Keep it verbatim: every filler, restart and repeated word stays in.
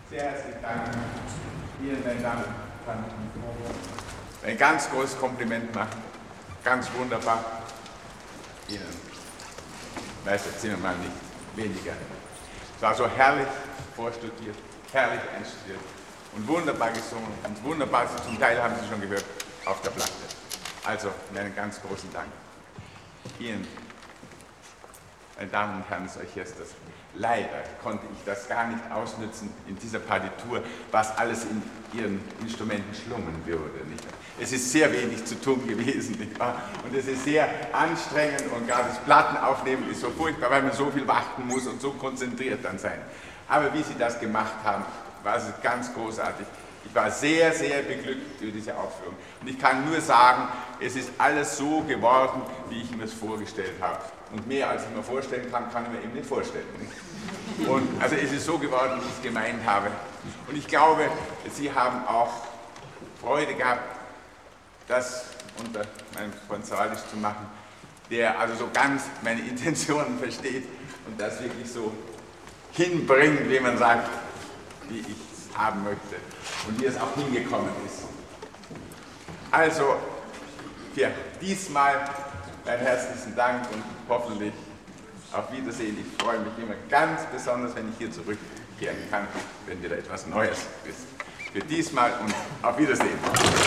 Sehr herzlichen Dank. Ihnen, meine Damen und Herren, ein ganz großes Kompliment machen. Ganz wunderbar. Ihnen, Meister Zimmermann, nicht weniger. Es war so herrlich vorstudiert, herrlich einstudiert und wunderbar gesungen und wunderbar, zum Teil haben Sie schon gehört, auf der Platte. Also, einen ganz großen Dank. Ihnen, meine Damen und Herren des Orchesters, leider konnte ich das gar nicht ausnützen in dieser Partitur, was alles in Ihren Instrumenten schlummen würde. Nicht? Es ist sehr wenig zu tun gewesen, nicht wahr? Und es ist sehr anstrengend und gerade das Plattenaufnehmen ist so furchtbar, weil man so viel warten muss und so konzentriert dann sein. Aber wie Sie das gemacht haben, war es ganz großartig. Ich war sehr, sehr beglückt über diese Aufführung. Und ich kann nur sagen, es ist alles so geworden, wie ich mir es vorgestellt habe. Und mehr als ich mir vorstellen kann, kann ich mir eben nicht vorstellen. Nicht? Und also es ist so geworden, wie ich es gemeint habe. Und ich glaube, Sie haben auch Freude gehabt, das unter meinem Freund Salisch zu machen, der also so ganz meine Intentionen versteht und das wirklich so hinbringt, wie man sagt, wie ich es haben möchte und wie es auch hingekommen ist. Also, für diesmal einen herzlichen Dank und hoffentlich auf Wiedersehen. Ich freue mich immer ganz besonders, wenn ich hier zurückkehren kann, wenn wieder etwas Neues ist. Für diesmal und auf Wiedersehen.